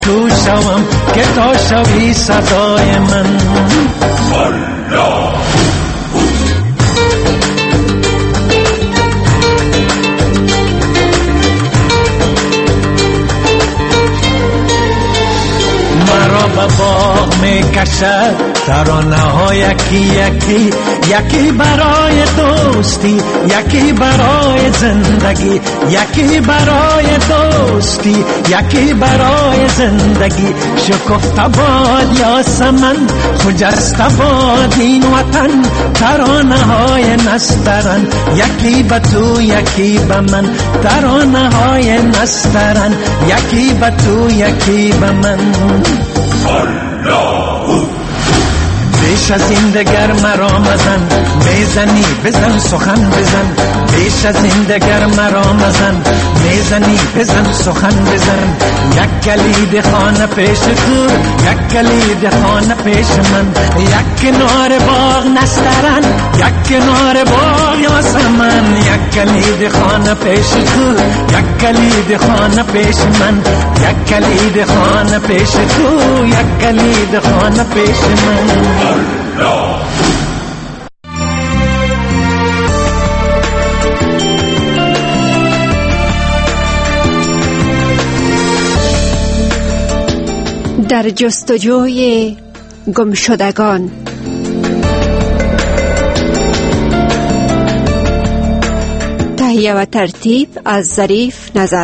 تو شوم که تو شوی صدای من. الله مرا به باغ میکشد ترانه ها یکی یکی، یکی برای دوستی، یکی برای زندگی، یکی برای دوستی، یکی برای زندگی. شکفته باد یاسمن، خجسته باد این وطن، ترانه های نسترن، یکی به تو یکی به من، ترانه های نسترن، یکی به تو یکی به من. بیش از این دگر مرا مزن، میزنی بزن سخن بزن، بیش از این دگر مرا مزن، میزنی بزن سخن بزن. یک کلید خانه پیش تو، یک کلید خانه پیش من، یک کنار باغ نسترن، یک کنار باغ یاسمن. یک کلید خانه پیش تو، یک کلید خانه پیش من، یک کلید خانه پیش تو، یک کلید خانه پیش من. در جستجوی گمشدگان. تهیه و ترتیب از ظریف نظر.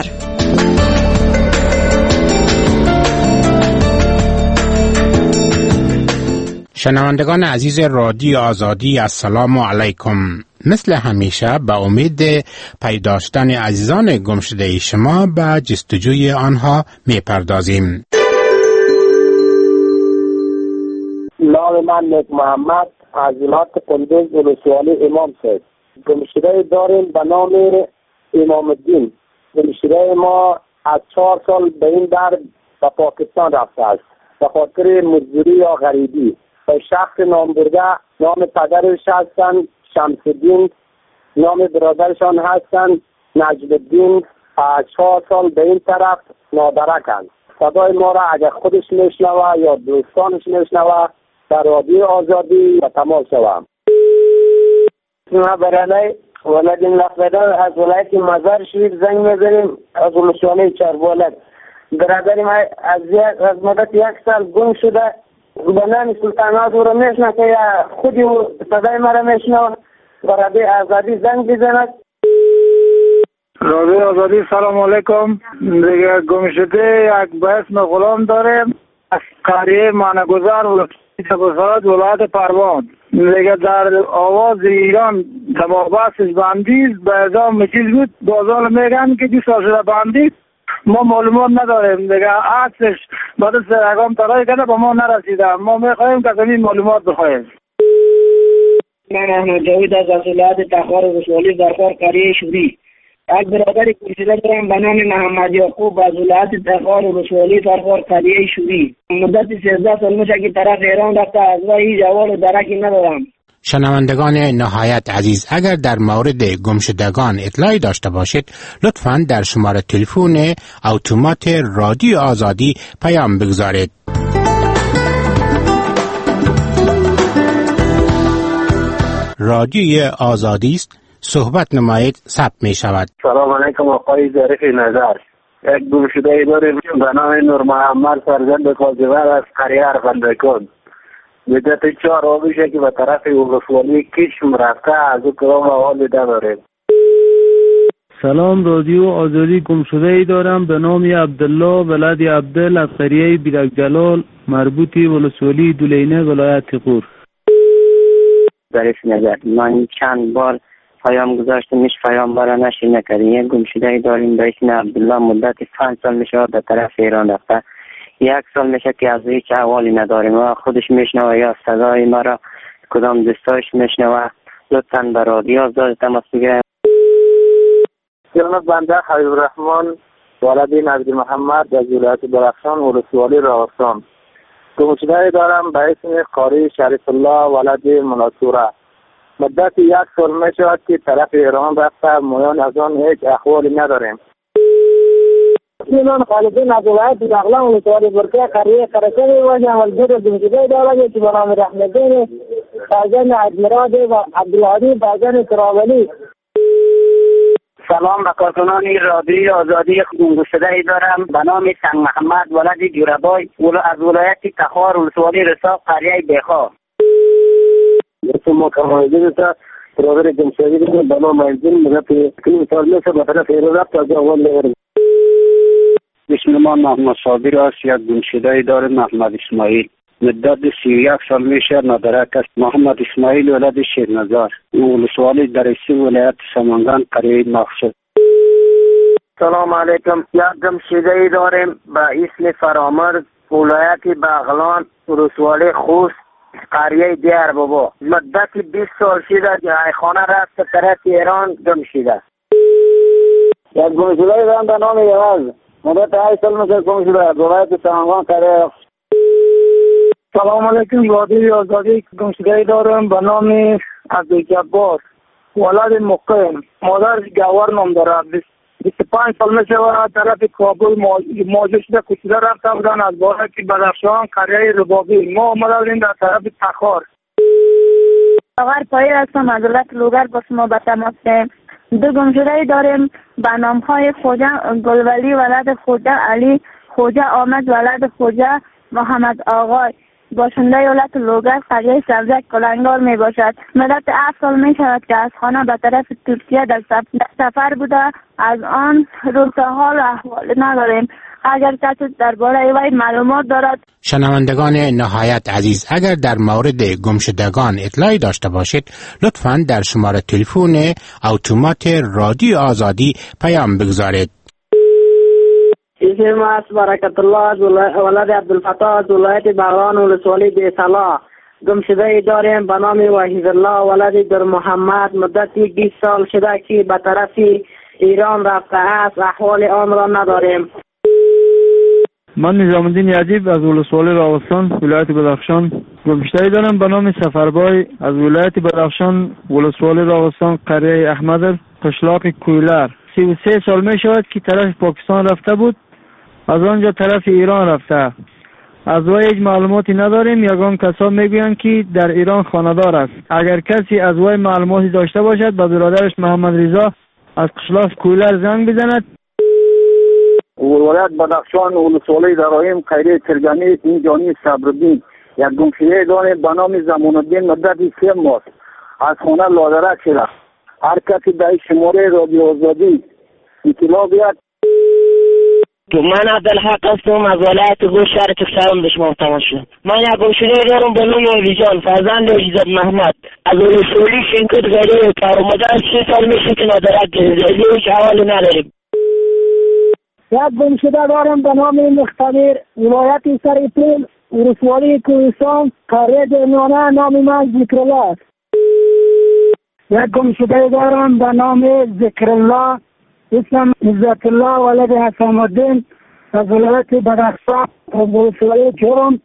شنوندگان عزیز رادیو آزادی، السلام علیکم. مثل همیشه به امید پیدا داشتن عزیزان گمشده شما به جستجوی آنها میپردازیم. نام من نیک محمد از ولایت قندوز ولسوالی امام صاحب. گمشده داریم به نام امام الدین. گمشده ما از 4 سال به این در به پاکستان رفته است به خاطر مزدوری یا غریبی. به شخص نام برده، نام پدرش هستند شمس الدین، نام برادرشان هستند نجم الدین. 4 سال به این طرف نادرکند. صدای ما را اگر خودش میشنوه یا دوستانش میشنوه در رادیو آزادی و تماس شوم. ما برادر ولدین لخبدار از ولایت مزار شریف زنگ میزنیم از ولسوالی چربولد. برادر ما از مدت 1 سال گم شده. به نام سلطانات او را میشنه که خودی صدای ما را میشنه. برادر آزادی زنگ بزند. رادیو آزادی سلام علیکم. دیگه گم شده یک به اسم غلام داریم از قریه مانگذار ولایت پروان. دیگه در آواز ایران دماغبستش بندیز به ازام چیز بود. بازال میگن که 2 سال شده بندیز. ما معلومات نداریم. دیگه عکسش بعد از رقم ترای کنه با ما نرسیده. ما میخوایم که زمین معلومات بخوایم. من احمد جاوید از ولایت تخار ولسوالی درخور قریه شوری. یک برادر کشیده دارم به نام محمد یعقوب از ولایت تخار ولسوالی درخور قریه شوری. مدت 13 سال میشه که طرف ایران رفته. از وی هیچ احوال و درکی ندارم. شنوندگان نهایت عزیز، اگر در مورد گمشدگان اطلاعی داشته باشید لطفاً در شماره تلفن اتومات رادیو آزادی پیام بگذارید. رادیو آزادی است، صحبت نمایید، ثبت می شود. سلام علیکم آقای ظریف نظر. یک گمشده داریم به نام نور محمد فرزند قاضیور از قریه ارغندکان. مدت 4 ماه میشه که به طرف ولسوالی کشم رفته. از او کدام احوال نداریم. سلام، رادیو آزادی. گمشده ای دارم به نام عبدالله ولد عبدل از قریه بیرک جلال مربوطی ولسوالی دولینه ولایت قور. ظریف نظر، من چند بار پیام گذاشتم هیچ پیام برا نشی نکردیم. یک گمشده ای داریم به اسم عبدالله مدت 5 سال میشه به طرف ایران رفته. 1 سال میشه که از هیچ احوالی نداریم و خودش میشنوه یا صدای ما را کدام دوستایش میشنوه. لطفاً به رادیو آزادی تماس بگیرید. جناب بنده حبیب الرحمن والدین عبد محمد از ولایت درخشان ولسوالی راستان. گمشده دارم به اسم قاری شریف الله ولد منصوره. مدت 1 سال میشود که طرف ایران رفته. مویان از آن هیچ احوالی نداریم. من خالدین از ولایت بغلان ولسوالی برکه قریه قرشوی باشم والجور گمشده دارد که برام رحمدین بازن عدمراد و عبدالعادی بازن تراولی. سلام به کارکنان رادیوی آزادی گمشده دارم به نام سنگ محمد ولد جوربای از ولایت تخار ولسوالی رساق قریه بیخا. ما کمایدین تا برادر گمشده دارم به نام عزیزین مدت کنیم سال میشه به طرف ایران تا اول نگرم. بسم الله محمد صابر است. یک گمشده دارم محمد اسماعیل مدت 31 سال میشه ندارک است. محمد اسماعیل ولد شیرنظر ولسوالی درسی ولایت سمنگان قریه مقصد. سلام علیکم. یک گمشده داریم به اسم فرامرز ولایت بغلان ولسوالی خوست قریه دیار بابا. مدت 20 سال شده خانه رفت به طرف ایران گمشده. یک گمشده دارم به نام یواز مدت 8 سال میشه گمشده ولایت سمنگان قریه. سلام علیکم. رادیوی آزادی گمشده دارم به نام عبدالجبار ولد مقیم مادر گوار نام دارد. 25 سال میشه و طرف کابل موجود شده کشیده رفته بودن از بارک بدخشان قریه ربابی. ما آمده بودیم در طرف تخار. آقای پایی هستم از ولایت لوگر با شما به تماس. دو گمشده داریم به نام های خوجا گلولی ولد خوجا علی خوجا آمد ولد خوجا محمد آقای باشنده ولایت لوگر قریه سبزک کلنگار می باشد. مدت 7 سال می شود که از خانه به طرف ترکیه در سفر بوده. از آن روز تا حال احوال نداریم. اگر کسی درباره وی معلومات دارد. شنوندگان نهایت عزیز، اگر در مورد گمشدگان اطلاعی داشته باشید لطفاً در شماره تلفن اتومات رادیو آزادی پیام بگذارید. اسم است برکت الله از ولد عبدالفتاح از ولایت بغلان ولسوالی بیصلاح. گمشده داریم به نام وحید الله ولد در محمد مدت 20 سال شده که به طرف ایران رفته است. احوال آن را نداریم. من نظام الدین یعجیب از ولسوالی راغستان ولایت بدخشان گمشده دارم به نام سفربای از ولایت بدخشان ولسوالی راغستان قریه احمد قشلاق کویلر. 33 سال می شود که طرف پاکستان رفته بود، از آنجا طرف ایران رفته. از وی هیچ معلوماتی نداریم. یگان کسا میگویند که در ایران خانه‌دار است. اگر کسی از وی معلوماتی داشته باشد به برادرش محمد رضا از قشلاق کویلر زنگ بزند. ولایت بدخشان ولسوالی درایم قریه ترگانی اینجانی صبرالدین یک گمشده داریم به نام زمان الدین مدت 3 ماه از خانه لادرک شده. هر کسی در شماره رادیو آزادی اطلاع بیاد. من عبدالحق هستم از ولایت گوش شهر تکسران به شما تماس شد. من یک گمشده دارم به نام ویجان فرزند عزت محمد از ولسوالی شنکت قریه کار مدت 3 سال میشه که ندارد هیچ حوالی نداریم. یک گمشده دارم به نام مختبر ولایت سرپول ولسوالی کوهستان قریه جرمانه نام من ذکرالله. یک گمشده دارم به نام ذکرالله اسم عزت الله ولد حسام الدین از ولایت بدخشان ولسوالی جرم.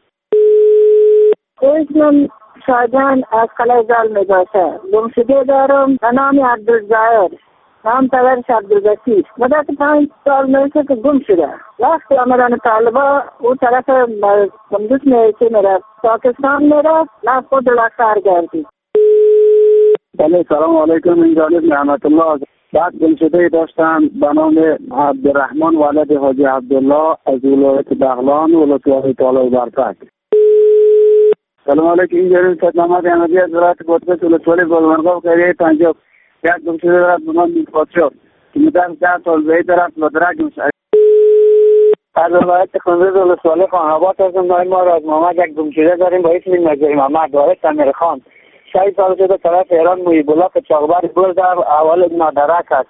اسمم شاهجان از قلعه زال می باشه. گمشده دارم به نام عبدالظاهر نام پدرش عبدالبصیر. مدت 5 سال میشه که گم شده. وقتی آمدن طالبا او طرف کندوز میشه میره پاکستان میره نه خود لخر گردی. بله سلام علیکم. این جانب نعمت الله. بعد گمشده داشتم به نام عبدالرحمن ولد حاجی عبدالله از ولایت بغلان ولسوالی طالب برفک. سلام علیکم. این جانب خدمات احمدی از ولایت قطب ولسوالی گلمرغاب قریه پنجاب. یک گمشده دارد به نام میرپادشاه که مدت 10 سال به طرف لادرک گمشده. از ولایت کندوز ولسوالی خان‌آباد هستم. ما را از محمد یک گمشده داریم با اسم نجای محمد وارث امیرخان. 6 سال شده طرف ایران محیب الله که چاقبر برد در اول ندرک است.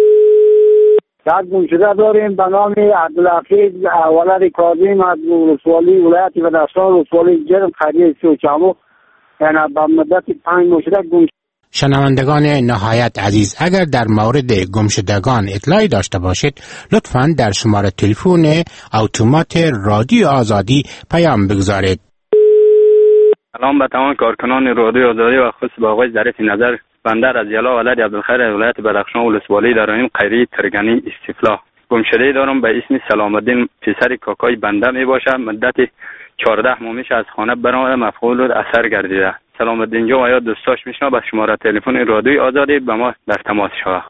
یک گمشده داریم به نام عبدالحفیظ ولد کاظم از ولسوالی ولایت بدخشان ولسوالی جرم قریه سوچامو یعنی به مدت 5 ماه شده گمشده. شنوندگان نهایت عزیز، اگر در مورد گمشدگان اطلاعی داشته باشید لطفاً در شماره تلفن اتومات رادیو آزادی پیام بگذارید. سلام به تمام کارکنان رادیو آزادی و خصوص به آقای ظریف نظر. بنده رضی الله ولد عبدالخیر ولایت بدخشان ولسوالی درایم قریه ترگانی استفلا. گمشده دارم به اسم سلام الدین پسر کاکای بنده می باشه. مدت 14 ماه میشه از خانه برآمده، مفعول اثر گردیده. سلام الدین جان و یا دوستاش میشنه به شماره تلفن رادیوی آزادی به ما در تماس شوه.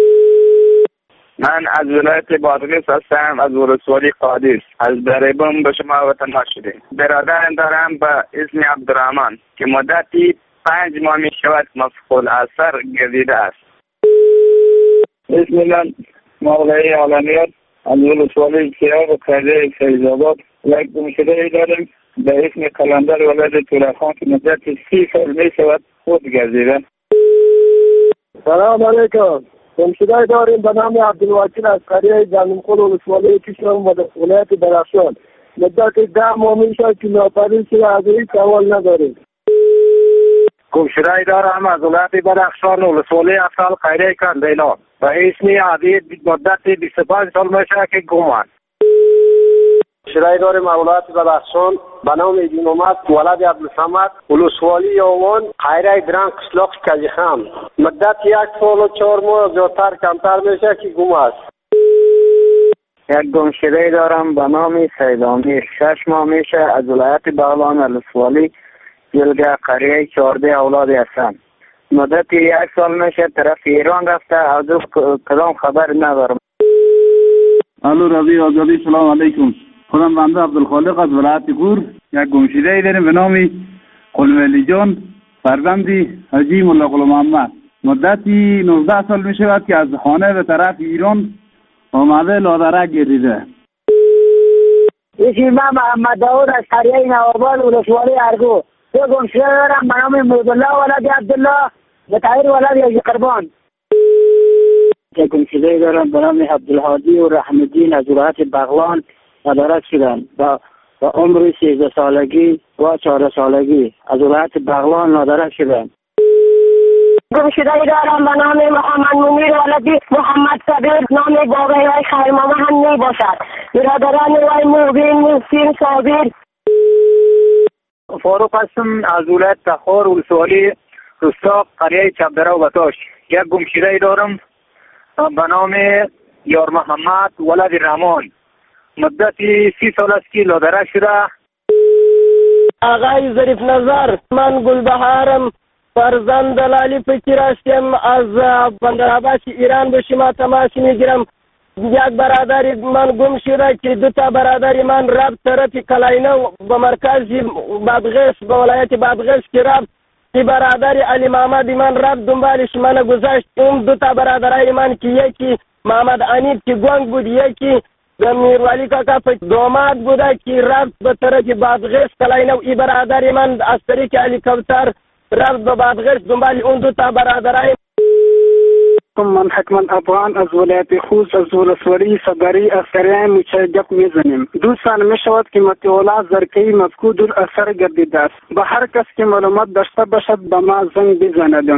من از ولایت بادغیس هستم، از ولسوالی قادس. از بریبم به شما وطن شده. برادرم دارم به اسم عبدالرحمن که مدتی 5 ماه می شود مفعول اثر گردیده است. اسم من مولای عالمیت، از ولسوالی سیاه و قریه فیض‌آباد. یک گمشده داریم به اسم قلندر ولد تورخان که مدت 30 سال می شود خود گردیده. سلام علیکم. گمشده داریم به نام عبدالوکیل از قریه زمینخور ولسوالی کشم و ولایت درخشان. مدت 10 ماه می شود که ناپدید شده، از هیچ سوال نداریم. گمشده دارم از ولایت درخشان ولسوالی افضل قریه کندیلا و اسم عبید مدت 25 سال می شود که گم است. گمشده داریم از ولایت درخشان به نام ابن اومد ولد عبدالصمد ولسوالی یومان قریه درنگ قشلاق کجیخان. مدت 1 سال و 4 ماه زیادتر کمتر میشه که گم است. یک گمشده دارم به نام سیدامیر 6 ماه میشه از ولایت بغلان ولسوالی جلگه قریه 14 اولاد هستم. مدت 1 سال میشه طرف ایران رفته، از کدام خبر ندارم. الو رادیو آزادی، سلام علیکم. خودم بنده عبدالخالق از ولایت گور. یک گمشده داریم به نام قلولی جان فرزندی حاجی ملا قل محمد. مدتی 19 سال می شود که از خانه به طرف ایران آمده لادرک گردیده. اسم من محمد داود از قریه نواباد ولسوالی ارگو. دو گمشده دارم به نام مولای ولد عبدالله و طاهر ولد یزی قربان. یک گمشده دارم به نام عبدالهادی و رحمدین از ولایت بغلان مدارک شدند و عمر 13 سالگی و 14 سالگی از ولایت بغلان مدارک شدند. گمشده دارم به نام محمد منیر ولدی محمد صبیر، نام باقی های خیرمامه هم می باشد. برادران وی مبین محسن صابر. فاروق هستم از ولایت تخار ولسوالی رستاق قریه چبدره و بتاش. یک گمشده دارم به نام یار محمد ولد رحمان. مدتی 30 سال است که لادرک شده. آقای ظریف نظر، من گلبهارم، فرزند لالی فکر هستم، از بندرعباس ایران به شما تماس میگیرم. یک برادر من گم شده که 2 تا برادر من رفت طرف کلاینو به مرکز بادغیس به ولایت بادغیس که رفت. این برادر علی محمد من رفت دنبالش من گذاشت. اون 2 تا برادرای من که یکی محمد عنیب که گنگ بود، یکی میروالی کاکا دوماد بوده که رفت به طرف بادغیس کلاینو. این برادر من از طریق هلیکوپتر رفت به بادغیس دنبال اون 2 تا برادرای. من حکمت افغان از ولایت خوست از ولسوالی صدری از قریه مچجق میزنیم. 2 سال می شود که مطیولا زرکی مفقود الاثر گردیده است. به هر کس که معلومات داشته باشد به ما زنگ بزندن.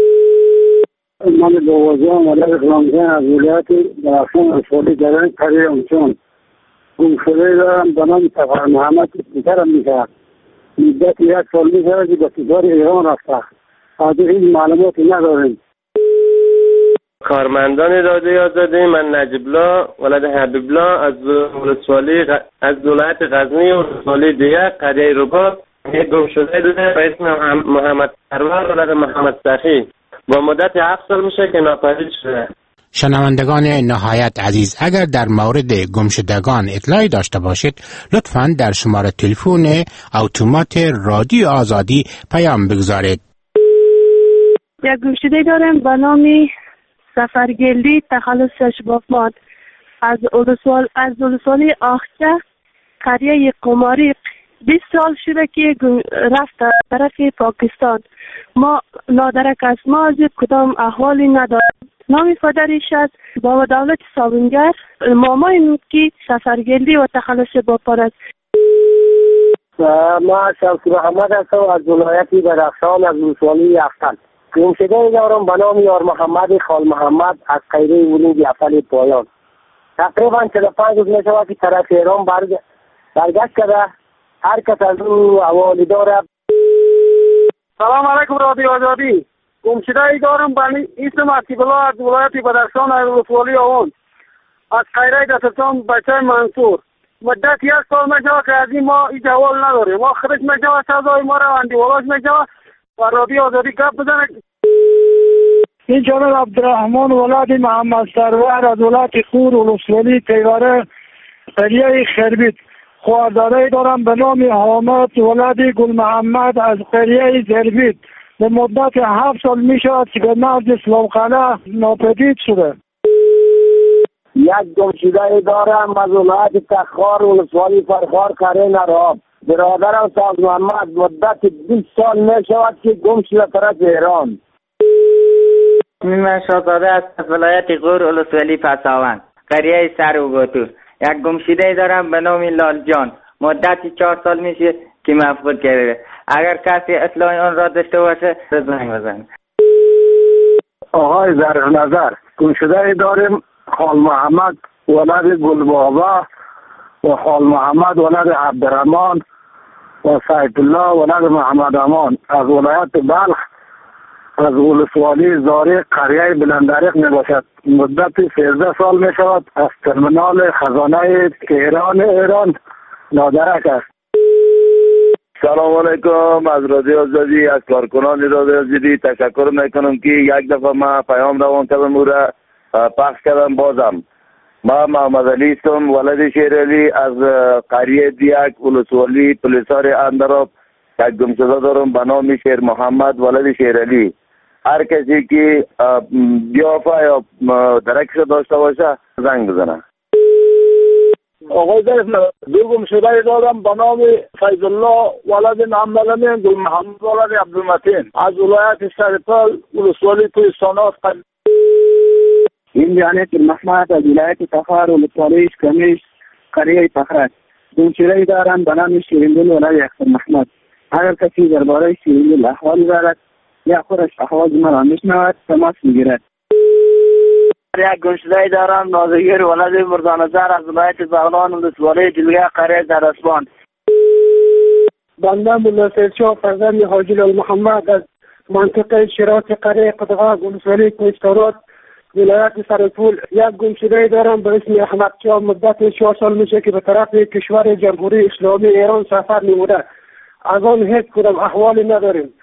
من دوازدهم ولد رمضان از ولایت درخشان ولسوالی درنگ قریه اونچون. گمشده دارم به نام سفر محمد پسرم میشه. مدت 1 سال می شود که به سفر ایران رفته، از هیچ معلوماتی نداریم. کارمندان رادیوی آزادی، من نجیب الله ولد حبیب الله از ولسوالی از ولایت غزنی و ولسوالی دیگه قریه رباط. یک گمشده داره به اسم محمد سرور ولد محمد سخی. با مدت 7 سال میشه که ناپدید شده. شنوندگان نهایت عزیز، اگر در مورد گمشدگان اطلاعی داشته باشید لطفاً در شماره تلفن اتومات رادیو آزادی پیام بگذارید. یک گمشده دارم به نام سفرگلی تخلص شبافماد از ولسوالی آخچه قریه قماری. 20 سال شده که رفت طرف پاکستان. ما لادرک از ما از کدام احوالی ندارد. نام پدرش است بابا دولت صابونگر، مامای که سفرگلی و تخلص شبافماد است. ما شمس محمد هستم از ولایت درخشان از ولسوالی افغان. گمشده دارم به نام یار محمد خال محمد از قریه ولید افغان پایان. تقریبا 45 روز می شود که طرف ایران برگشت کرده. هر کس از او حوالی داره. سلام علیکم رادیو آزادی. گمشده دارم به اسم عتیق الله از ولایت بدخشان از ولسوالی آوان. از خیره دستان بچه منصور. مدت 1 سال میشه که از این ما این جوال نداریم. ما خرج میشه سزای ما را اندیوالاش میشه و رادیو آزادی گپ بزنه. این جناب عبدالرحمن ولد محمد سرور از ولایت خور ولسوالی پیواره قریه خربیت. خواهرزاده دارم به نام حامد ولد گل محمد از قریه زربیت. به مدت 7 سال می شود که به مرز اسلامخانه ناپدید شده. یک گمشده دارم از ولایت تخار ولسوالی فرخار قریه نراب. برادرم ساز محمد مدت 20 سال می شود که گم شده طرف ایران. من شاهزاده است از ولایت غور ولسوالی پساوند قریه سروگوتو. یک گمشده دارم به نام لال جان. مدت 4 سال میشه که مفقود کرده. اگر کسی اطلاع آن را داشته باشه زنگ بزن. آقای ظریف نظر گمشده داریم خال محمد ولد گلبابا و خال محمد ولد عبدالرحمن و سعید الله ولد محمد امان از ولایت بلخ از ولسوالی زاری قریه بلندریق می باشد. مدت 13 سال می شود از ترمینال خزانه ایران نادرک است. سلام علیکم. از رادیو آزادی از کارکنان رادیو آزادی تشکر میکنم که یک دفعه ما پیام روان کردم او را پخش کردم. بازم ما محمد علی هستم ولد شیرالی از قریه دیک ولسوالی پلیسار اندراب. یک گمشده دارم به نام شیر محمد ولد شیرالی. هر کسی که بیافه یا درکش داشته باشه زنگ بزنه. آقای ظریف دو گمشده دارم به نام فیض الله ولد محمد امین گل محمد ولد عبدالمتین از ولایت سرپل ولسوالی کوهستانات. این جانب محمد از ولایت تخار ولسوالی کمیش قریه فخرت. گمشده دارم به نام شیرین‌دل ولد اختر محمد. اگر کسی درباره شیرین‌دل احوال دارد یا خودش احوال مرا میشنود تماس میگیرد. یک گمشده دارم نازگیر ولد مردانزر از ولایت بغلان ولسوالی جلگه قریه در اسبان. بنده ملا سیدشاه فرزند حاجی محمد از منطقه شیراز قریه قدغا ولسوالی کوهستانات ولایت سرپول. یک گمشده دارم به اسم احمد شاه. مدت 4 سال میشه که به طرف کشور جمهوری اسلامی ایران سفر نموده. از آن هیچ کدام احوالی نداریم.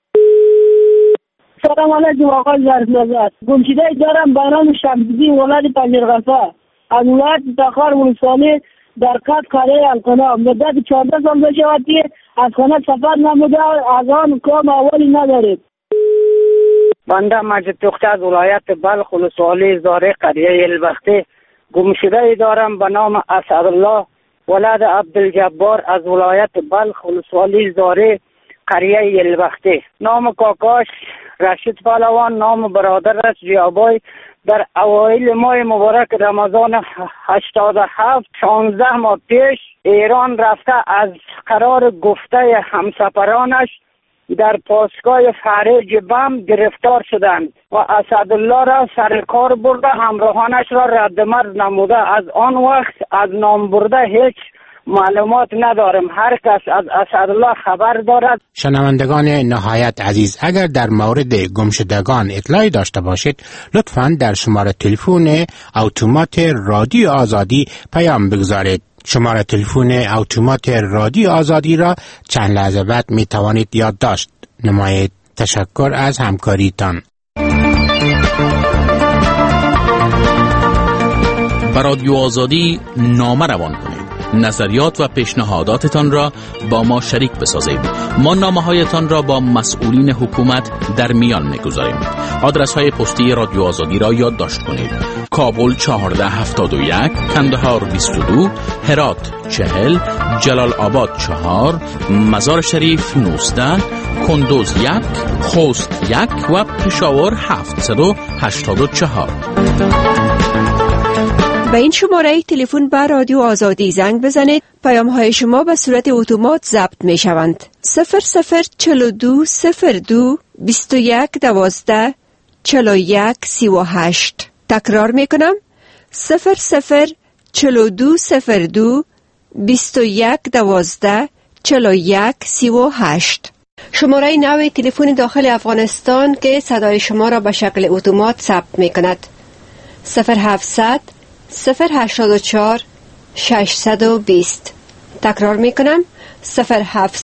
سلام علیکم آقای ظریف نظر. گمشده دارم به نام شمس‌الدین ولد پنجرغفا از ولایت تخار ولسوالی در قد قریه القنا. مدت 14 سال میشود که از خانه سفر نموده. از آن کام اولی ندارید. بنده مجد تخته از ولایت بلخ ولسوالی زاری قریه البختی. گمشده دارم به نام اسدالله ولد عبدالجبار از ولایت بلخ ولسوالی زاری قریه البختی. نام کاکاش رشید پهلوان، نام برادرش جیابای. در اوایل ماه مبارک رمضان 87 16 ماه پیش ایران رفته از قرار گفته همسفرانش در پاسگاه فرج بم گرفتار شدند و اسدالله را سر کار برده همراهانش را رد مرز نموده. از آن وقت از نام برده هیچ معلومات ندارم. هر کس از اسدالله خبر دارد. شنوندگان نهایت عزیز، اگر در مورد گمشدگان اطلاعی داشته باشید لطفاً در شماره تلفن اتومات رادیو آزادی پیام بگذارید. شماره تلفن اتومات رادیو آزادی را چند لحظه بعد می توانید یادداشت نمایید. تشکر از همکاریتان. به رادیو آزادی نامه روان کنید. نظریات و پیشنهاداتتان را با ما شریک بسازید. ما نامه‌هایتان را با مسئولین حکومت در میان می‌گذاریم. آدرس‌های پستی رادیو آزادی را یادداشت کنید. کابل 1471، کندهار 22، هرات 40، جلال آباد 4، مزار شریف 19، کندوز 1، خوست 1 و پشاور 784. به این شماره تلفن به رادیو آزادی زنگ بزنید. پیام های شما به صورت اتومات ضبط می شوند. 004202 2112 4138. تکرار می کنم. 004202 2112 4138. شماره نو تلفن داخل افغانستان که صدای شما را به شکل اتومات ثبت می کند. 0700 084 620. تکرار می کنم 074